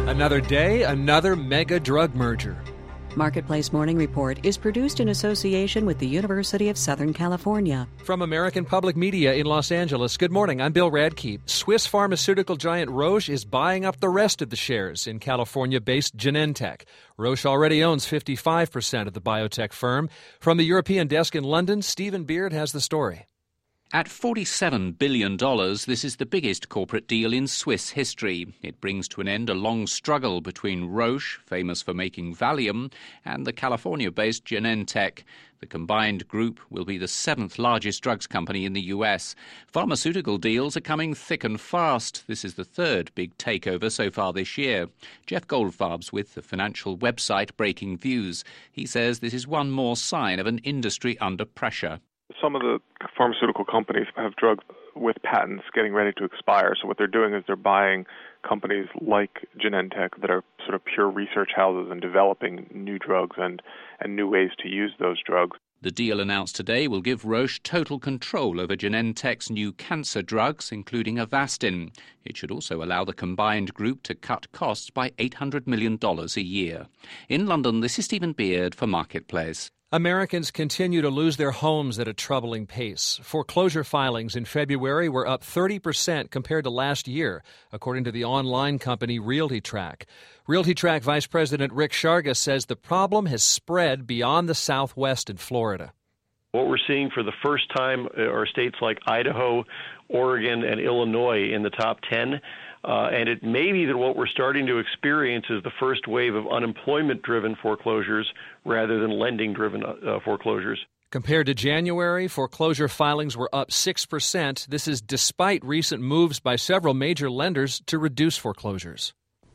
Another day, another mega drug merger. Marketplace Morning Report is produced in association with the University of Southern California. From American Public Media in Los Angeles, good morning. I'm Bill Radke. Swiss pharmaceutical giant Roche is buying up the rest of the shares in California-based Genentech. Roche already owns 55% of the biotech firm. From the European desk in London, Stephen Beard has the story. At $47 billion, this is the biggest corporate deal in Swiss history. It brings to an end a long struggle between Roche, famous for making Valium, and the California-based Genentech. The combined group will be the seventh largest drugs company in the U.S. Pharmaceutical deals are coming thick and fast. This is the third big takeover so far this year. Jeff Goldfarb's with the financial website Breaking Views. He says this is one more sign of an industry under pressure. Some of the pharmaceutical companies have drugs with patents getting ready to expire. So what they're doing is they're buying companies like Genentech that are sort of pure research houses and developing new drugs and new ways to use those drugs. The deal announced today will give Roche total control over Genentech's new cancer drugs, including Avastin. It should also allow the combined group to cut costs by $800 million a year. In London, this is Stephen Beard for Marketplace. Americans continue to lose their homes at a troubling pace. Foreclosure filings in February were up 30% compared to last year, according to the online company RealtyTrack. RealtyTrack Vice President Rick Sharga says the problem has spread beyond the Southwest and Florida. What we're seeing for the first time are states like Idaho, Oregon, and Illinois in the top 10. And it may be that what we're starting to experience is the first wave of unemployment-driven foreclosures rather than lending-driven foreclosures. Compared to January, foreclosure filings were up 6%. This is despite recent moves by several major lenders to reduce foreclosures.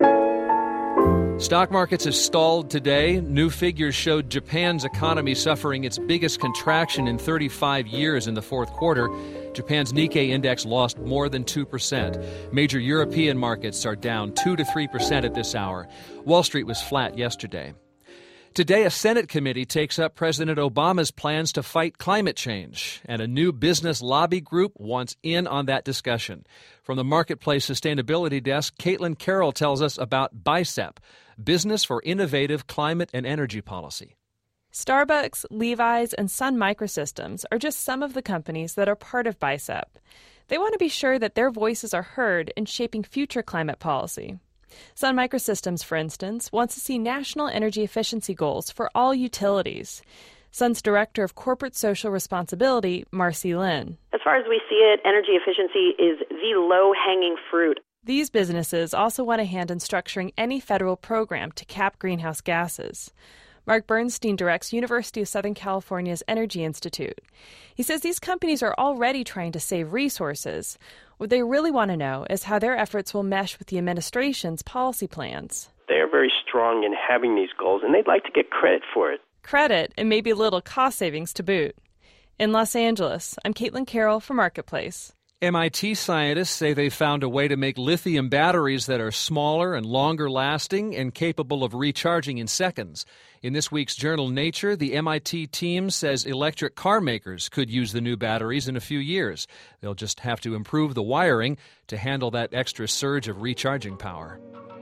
Stock markets have stalled today. New figures showed Japan's economy suffering its biggest contraction in 35 years in the fourth quarter. Japan's Nikkei index lost more than 2%. Major European markets are down 2 to 3% at this hour. Wall Street was flat yesterday. Today, a Senate committee takes up President Obama's plans to fight climate change, and a new business lobby group wants in on that discussion. From the Marketplace Sustainability Desk, Caitlin Carroll tells us about BICEP, Business for Innovative Climate and Energy Policy. Starbucks, Levi's, and Sun Microsystems are just some of the companies that are part of BICEP. They want to be sure that their voices are heard in shaping future climate policy. Sun Microsystems, for instance, wants to see national energy efficiency goals for all utilities. Sun's Director of Corporate Social Responsibility, Marcy Lin. As far as we see it, energy efficiency is the low-hanging fruit. These businesses also want a hand in structuring any federal program to cap greenhouse gases. Mark Bernstein directs University of Southern California's Energy Institute. He says these companies are already trying to save resources. What they really want to know is how their efforts will mesh with the administration's policy plans. They are very strong in having these goals, and they'd like to get credit for it. Credit, and maybe a little cost savings to boot. In Los Angeles, I'm Caitlin Carroll for Marketplace. MIT scientists say they found a way to make lithium batteries that are smaller and longer lasting and capable of recharging in seconds. In this week's journal Nature, the MIT team says electric car makers could use the new batteries in a few years. They'll just have to improve the wiring to handle that extra surge of recharging power.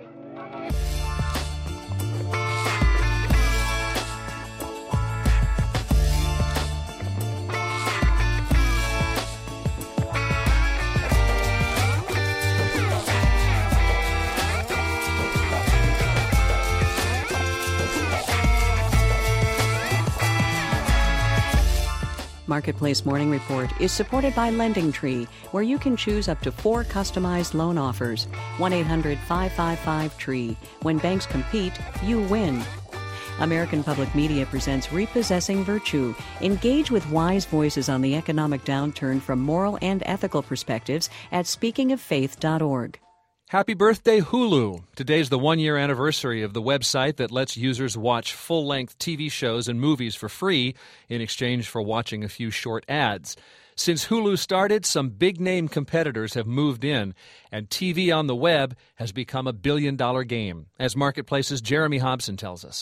Marketplace Morning Report is supported by LendingTree, where you can choose up to 4 customized loan offers. 1-800-555-TREE. When banks compete, you win. American Public Media presents Repossessing Virtue. Engage with wise voices on the economic downturn from moral and ethical perspectives at speakingoffaith.org. Happy birthday, Hulu. Today's the one-year anniversary of the website that lets users watch full-length TV shows and movies for free in exchange for watching a few short ads. Since Hulu started, some big-name competitors have moved in, and TV on the web has become a billion-dollar game, as Marketplace's Jeremy Hobson tells us.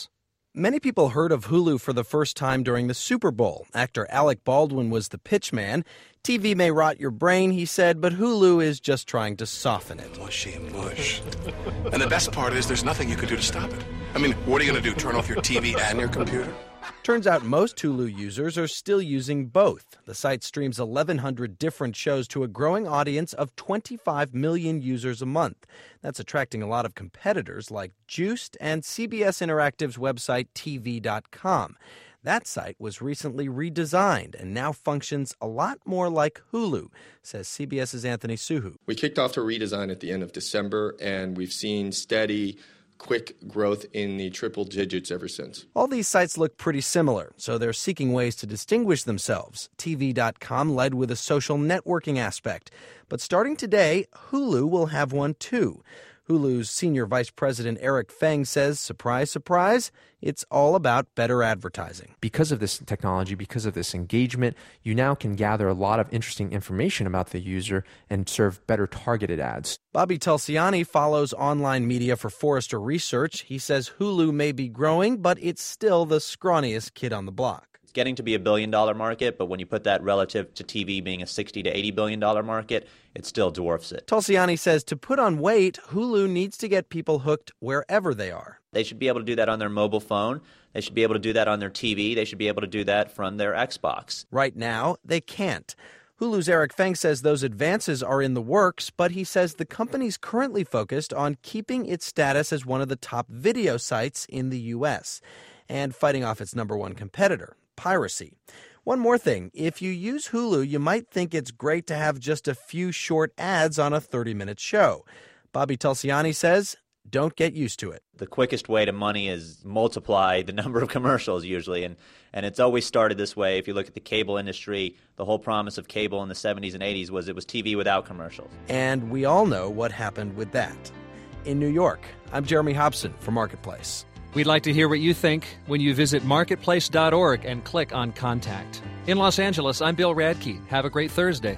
Many people heard of Hulu for the first time during the Super Bowl. Actor Alec Baldwin was the pitch man. TV may rot your brain, he said, but Hulu is just trying to soften it. Mushy mush. And the best part is there's nothing you can do to stop it. I mean, what are you going to do, turn off your TV and your computer? Turns out most Hulu users are still using both. The site streams 1,100 different shows to a growing audience of 25 million users a month. That's attracting a lot of competitors like Juiced and CBS Interactive's website TV.com. That site was recently redesigned and now functions a lot more like Hulu, says CBS's Anthony Suhu. We kicked off a redesign at the end of December, and we've seen steady, quick growth in the triple digits ever since. All these sites look pretty similar, so they're seeking ways to distinguish themselves. TV.com led with a social networking aspect. But starting today, Hulu will have one too. Hulu's senior vice president Eric Feng says, surprise, surprise, it's all about better advertising. Because of this technology, because of this engagement, you now can gather a lot of interesting information about the user and serve better targeted ads. Bobby Tulsiani follows online media for Forrester Research. He says Hulu may be growing, but it's still the scrawniest kid on the block. It's getting to be $1 billion market, but when you put that relative to TV being a $60 to $80 billion market, it still dwarfs it. Tulsiani says to put on weight, Hulu needs to get people hooked wherever they are. They should be able to do that on their mobile phone. They should be able to do that on their TV. They should be able to do that from their Xbox. Right now, they can't. Hulu's Eric Feng says those advances are in the works, but he says the company's currently focused on keeping its status as one of the top video sites in the U.S. and fighting off its number one competitor, piracy. One more thing, if you use Hulu, you might think it's great to have just a few short ads on a 30-minute show. Bobby Tulsiani says, don't get used to it. The quickest way to money is multiply the number of commercials usually, and it's always started this way. If you look at the cable industry, the whole promise of cable in the 70s and 80s was it was TV without commercials. And we all know what happened with that. In New York, I'm Jeremy Hobson for Marketplace. We'd like to hear what you think when you visit marketplace.org and click on Contact. In Los Angeles, I'm Bill Radke. Have a great Thursday.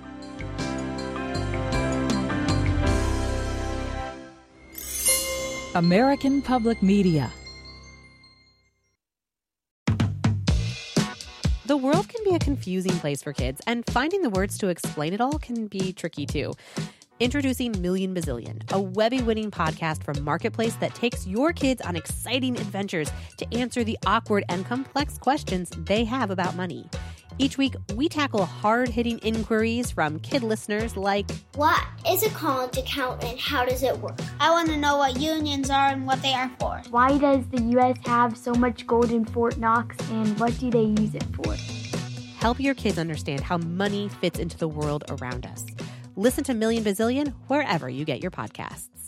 American Public Media. The world can be a confusing place for kids, and finding the words to explain it all can be tricky too. Introducing Million Bazillion, a Webby-winning podcast from Marketplace that takes your kids on exciting adventures to answer the awkward and complex questions they have about money. Each week, we tackle hard-hitting inquiries from kid listeners like, what is a college account and how does it work? I want to know what unions are and what they are for. Why does the U.S. have so much gold in Fort Knox and what do they use it for? Help your kids understand how money fits into the world around us. Listen to Million Bazillion wherever you get your podcasts.